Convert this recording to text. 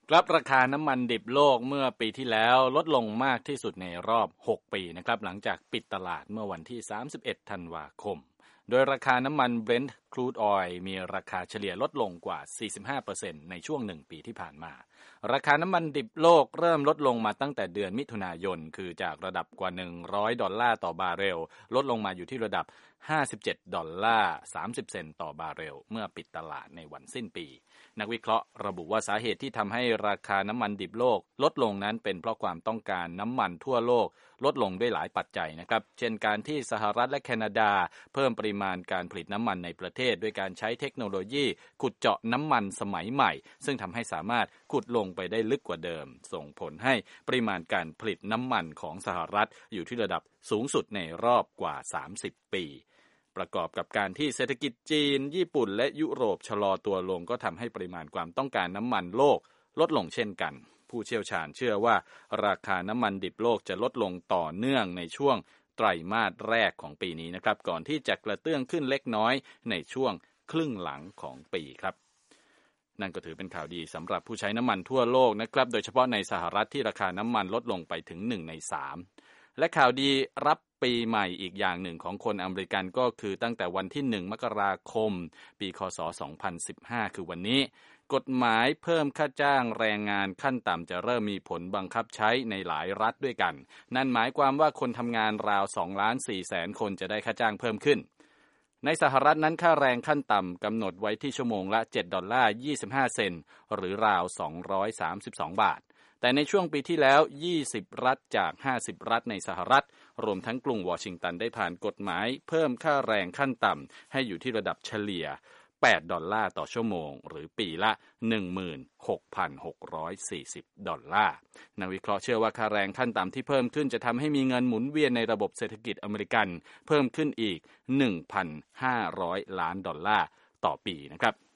ครับราคาน้ำมันดิบโลกเมื่อปีที่แล้วลดลงมากที่สุดในรอบ6ปีนะครับหลังจากปิดตลาดเมื่อวันที่31ธันวาคมโดยราคาน้ำมัน Brent Crude Oil มีราคาเฉลี่ยลดลงกว่า 45% ในช่วง1ปีที่ผ่านมาราคาน้ำมันดิบโลกเริ่มลดลงมาตั้งแต่เดือนมิถุนายนคือจากระดับกว่า$100ต่อบาร์เรลลดลงมาอยู่ที่ระดับ$57.30ต่อบาร์เรลเมื่อปิดตลาดในวันสิ้นปีนักวิเคราะห์ระบุว่าสาเหตุที่ทำให้ราคาน้ำมันดิบโลกลดลงนั้นเป็นเพราะความต้องการน้ำมันทั่วโลกลดลงด้วยหลายปัจจัยนะครับเช่นการที่สหรัฐและแคนาดาเพิ่มปริมาณการผลิตน้ำมันในประเทศด้วยการใช้เทคโนโลยีขุดเจาะน้ำมันสมัยใหม่ซึ่งทำให้สามารถขุดลงไปได้ลึกกว่าเดิมส่งผลให้ปริมาณการผลิตน้ำมันของสหรัฐอยู่ที่ระดับสูงสุดในรอบกว่า30ปีประกอบกับการที่เศรษฐกิจจีนญี่ปุ่นและยุโรปชะลอตัวลงก็ทำให้ปริมาณความต้องการน้ำมันโลกลดลงเช่นกันผู้เชี่ยวชาญเชื่อว่าราคาน้ำมันดิบโลกจะลดลงต่อเนื่องในช่วงไตรมาสแรกของปีนี้นะครับก่อนที่จะกระเตื้องขึ้นเล็กน้อยในช่วงครึ่งหลังของปีครับนั่นก็ถือเป็นข่าวดีสำหรับผู้ใช้น้ำมันทั่วโลกนะครับโดยเฉพาะในสหรัฐที่ราคาน้ำมันลดลงไปถึง1ใน3และข่าวดีรับปีใหม่อีกอย่างหนึ่งของคนอเมริกันก็คือตั้งแต่วันที่1มกราคมปีคศ2015คือวันนี้กฎหมายเพิ่มค่าจ้างแรงงานขั้นต่ำจะเริ่มมีผลบังคับใช้ในหลายรัฐด้วยกันนั่นหมายความว่าคนทำงานราว 2,400,000 คนจะได้ค่าจ้างเพิ่มขึ้นในสหรัฐนั้นค่าแรงขั้นต่ำกำหนดไว้ที่ชั่วโมงละ$7.25หรือราว232บาทแต่ในช่วงปีที่แล้ว20รัฐจาก50รัฐในสหรัฐรวมทั้งกรุงวอชิงตันได้ผ่านกฎหมายเพิ่มค่าแรงขั้นต่ำให้อยู่ที่ระดับเฉลี่ย$8ต่อชั่วโมงหรือปีละ 16,640 นักวิเคราะห์เชื่อว่าค่าแรงขั้นต่ำที่เพิ่มขึ้นจะทำให้มีเงินหมุนเวียนในระบบเศรษฐกิจอเมริกันเพิ่มขึ้นอีก $1,500 ล้านต่อปีนะครับ